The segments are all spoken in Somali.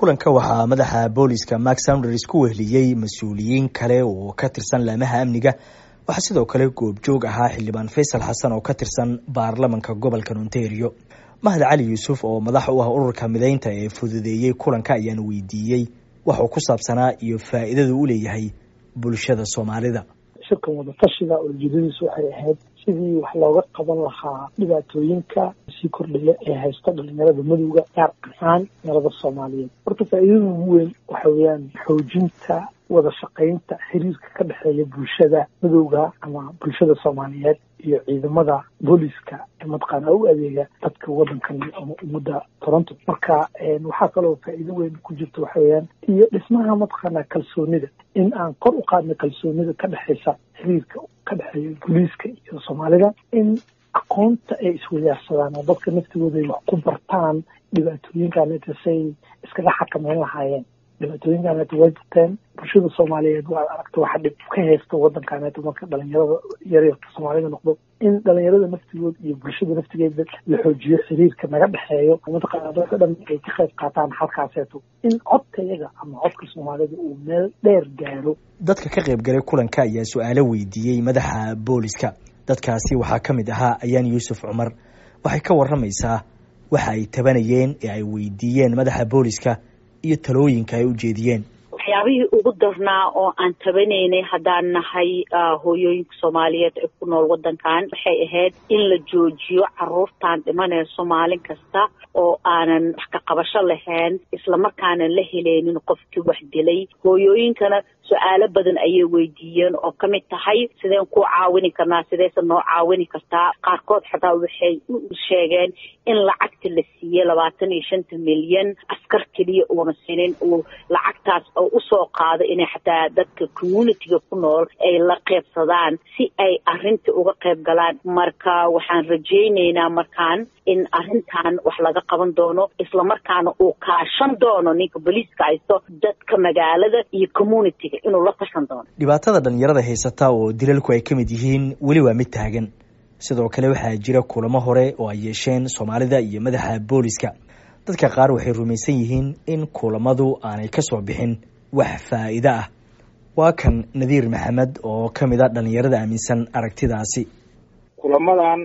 kulanka waxaa madaxa booliska Mark Saunders ku wehliyay mas'uuliyiin kale oo ka tirsan laamaha amniga. waxaa sidoo kale goobjoog ahaa xildhibaan Faysal Xasan oo ka tirsan baarlamaanka gobolka Ontario. Mahad Cali Yuusuf oo madax u ah ururka mideynta ee fududeeyay kulanka ayaan weydiiyay waxa uu ku saabsanaa iyo faa'iidada uu leeyahay bulshada Soomaalida. shirkan wada tashiga oo ujeedadiisu waxay ahayd sidii wax looga qaban lahaa dhibaatooyinka sii kordhaya ee haysta dhalinyarada madowga gaar ahaan dhalinyarada Soomaaliyeed. Horta faa'iidada ugu weyn waxa weeyaan xoojinta wada shaqaynta xiriirka ka dhexeeya bulshada madowga ama bulshada Soomaaliyeed iyo ciidamada booliska ee matqaana u adeega dadka wadankan ama ummadda Toronto. Marka waxaa kaloo faa'iido weyn ku jirta waxa weeyaan iyo dhismaha matqaana kalsoonida in aan kor u qaadno kalsoonida ka dhexeysa xiriirka ka dhexeeya booliska iyo Soomaalida, in aqoonta ay iswadaarsadaan oo dadka naftigooda ay wax ku bartaan dhibaatooyinkan say iskaga xakameyn lahaayeen. dhibaatooyinkan way jirteen bulshada Soomaaliyeed waa aragto waxa dhib ka haysta wadankan marka dhalinyarada yaryarka Soomaalida noqdo in dhalinyarada naftigooda iyo bulshada naftigeeda la xoojiyo xiriirka naga dhexeeyo mataqaana dadka dhan ay ka qayb qaataan halkaaseeto in codkayaga ama codka Soomaalida uu meel dheer gaaro. Dadka ka qayb galay kulanka ayaa su'aalo weydiiyay madaxa booliska. dadkaasi waxaa ka mid ahaa Ayaan Yuusuf Cumar. waxay ka waramaysaa waxa ay tabanayeen ee ay weydiiyeen madaxa booliska iyo talooyinka ay u jeediyeen. waxyaabihii ugu darnaa oo aan tabanaynay haddaan nahay hooyooyinka Soomaaliyeed ee ku nool wadankan waxay ahayd in la joojiyo carruurtan dhimanayso maalin kasta oo aanan wax ka qabasho lahayn isla markaana la helaynin qofkii wax dilay. hooyooyinkana su'aalo badan ayay weydiiyeen oo ka mid tahay sideen ku caawini karnaa, sideysan noo caawini kartaa. qaarkood xataa waxay u sheegeen in lacagta la siiyey 25 milyan askar keliya uuna siinin uu lacagtaas oo usoo qaado inay xataa dadka communityga ku nool ay la qaybsadaan si ay arrinta uga qayb galaan. marka waxaan rajaynaynaa markaan in arrintan wax laga qaban doono isla markaana uu kaashan doono ninka booliiska haysto dadka magaalada iyo communityga inuu la tashan doono. dhibaatada dhalinyarada haysata oo dilalku ay ka mid yihiin weli waa mid taagan. sidoo kale waxaa jira kulamo hore oo ay yeesheen Soomaalida iyo madaxa booliska. dadka qaar waxay rumaysan yihiin in kulamadu aanay ka soo bixin wax faa'iido ah. waa kan Nadiir Maxamed oo ka mid ah dhalinyarada aaminsan aragtidaasi. kulamadan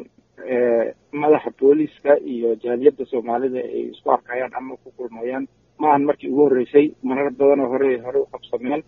madaxa booliska iyo jaaliyadda Soomaalida ay isku arkayaan ama ku kulmayaan maahan markii ugu horeysay, marar badan oo hore u qabsameen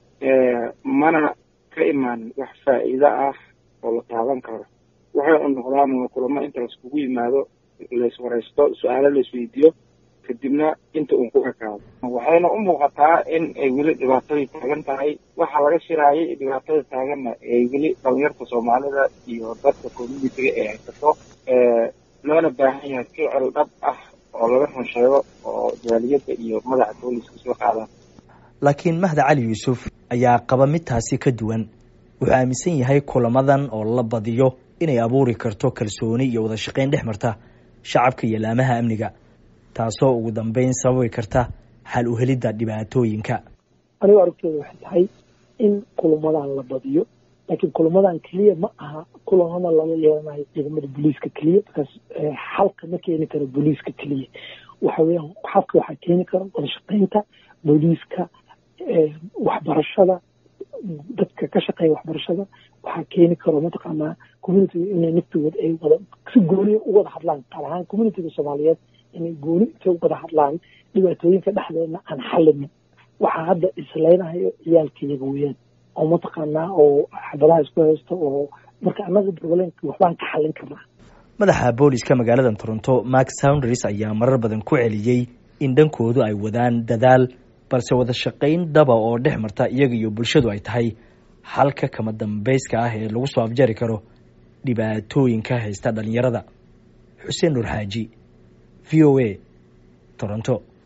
mana ka imaan wax faa'iido ah oo la taaban karo. waxay u noqdaan kulamo inta la iskugu yimaado la iswareysto su'aalo la isweydiiyo kadibna inta uu ku ekaado. waxayna u muuqataa in ay weli dhibaatadii taagan tahay. waxa laga shiraayay dhibaatada taaganna ay weli dhalinyarta Soomaalida iyo dadka communityga ee haysato loona baahan yahay ficil dhab ah oo laga run sheego oo jaaliyadda iyo madaxa booliska soo qaadaan. laakiin Mahad Cali Yuusuf ayaa qaba mid taasi ka duwan. wuxuu aaminsan yahay kulamadan oo la badiyo inay abuuri karto kalsooni iyo wada shaqayn dhex marta shacabka iyo laamaha amniga, taasoo ugu dambeyn sababi karta xal u helidda dhibaatooyinka. anigu aragtida waxay tahay in kulamadan la badiyo, laakiin kulamadan kaliya ma aha kulamada lala yeelanayo ciidamada booliiska kaliya, markaas xalka ma keeni karo booliiska kaliya. waxa weeyaan xalka waxaa keeni kara wada shaqaynta booliiska, waxbarashada, dadka ka shaqeeya waxbarashada. waxaa keeni karo mataqaanaa community inay naftigooda ay wada si gooni u wada hadlaan, gaar ahaan communityga Soomaaliyeed inay gooni inta u wada hadlaan dhibaatooyinka dhexdeedna aan xallinin. waxaa hadda isleynahayo ciyaalkayaga weeyaan oo mataqaanaa oo xabadaha isku haysto oo marka annaga problemka waxbaan ka xallin karnaa. madaxa booliska magaalada Toronto Mark Saunders ayaa marar badan ku celiyay in dhankoodu ay wadaan dadaal, balse wada shaqayn dhaba oo dhex marta iyaga iyo bulshadu ay tahay halka kama dambayska ah ee lagu soo afjari karo dhibaatooyinka haysta dhalinyarada. Xuseen Nur Xaaji, VOA, Toronto.